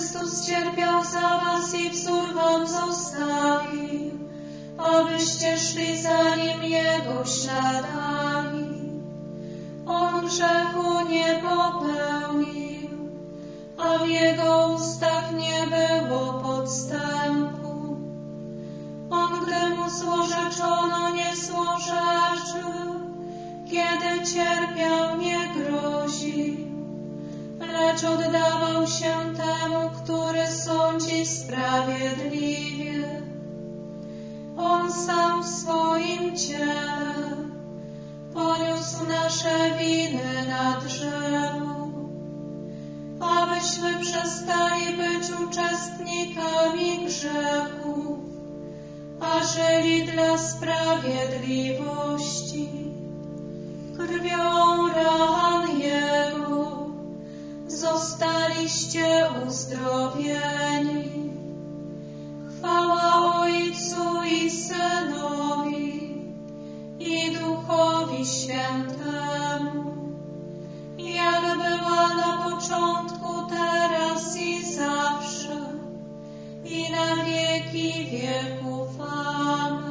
Chrystus cierpiał za was i wzór wam zostawił, abyście szli za Nim Jego śladami. On grzechu nie popełnił, a w Jego ustach nie było podstępu. On, gdy Mu złorzeczono, nie złorzeczył, kiedy cierpiał, nie groził, lecz oddawał się temu, który sądzi sprawiedliwie. On sam w swoim ciele poniósł nasze winy na drzewo, abyśmy przestali być uczestnikami grzechu, a żyli dla sprawiedliwości. Krwią ran Jego zostaliście uzdrowieni. Chwała Ojcu i Synowi, i Duchowi Świętemu, jak była na początku, teraz i zawsze, i na wieki wieków. Amen.